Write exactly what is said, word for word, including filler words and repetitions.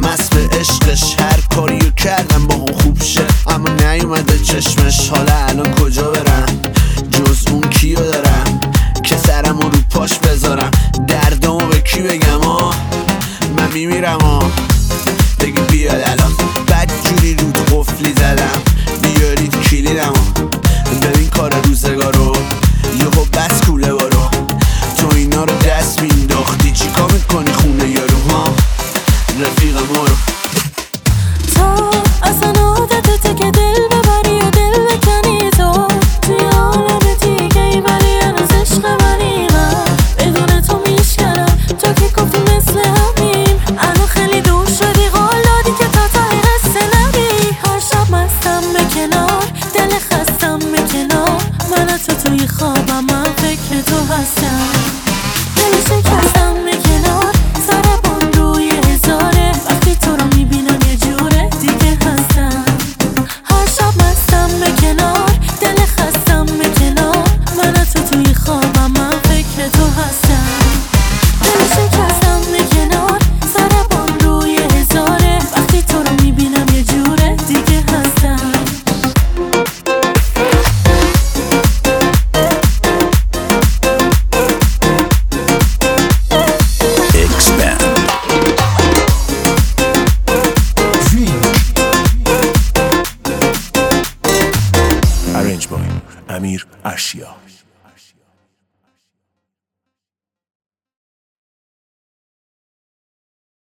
مست به عشقش، هر کاریو کردم با اون خوب شه، اما نیومده چشمش. حالا الان کجا برم جز اون کیو دارم که سرمو رو پاش بذارم؟ دردامو به کی بگم؟ آه من میمیرم آه بگی بیاد الان. بد جوری رود قفلی زدم بیارید کلیدمو، ببین کار روزگارو یهو بس کوله بارو. تو اینا رو دست مینداختی چیکار میکنی خونه یارو؟ ها رفیق ما رو تو اصلا عادتته که دل ببری و دل بکنی. تو توی عالم دیگه ای ولی هنوز عشق منی. من بدون تو میشکنم، تو که گفتی مثل همیم. الان خیلی دور شدی، قول دادی که تا ته قصه نری. هر شب مستم به کنار، دل خستم به کنار. من تو توی خوابم، من فکر تو هستم. دل شکستم به کنار، ضربان روی هزاره. وقتی تو رو میبینم یه جوره دیگه هستم. هر شب مستم به کنار، دل خستم به کنار. من تو توی خوابم، من فکر تو هستم. دل شکستم به کنار، ضربان روی هزاره. وقتی تو رو میبینم یه جوره دیگه هستم. Arranged by Amir Ashia.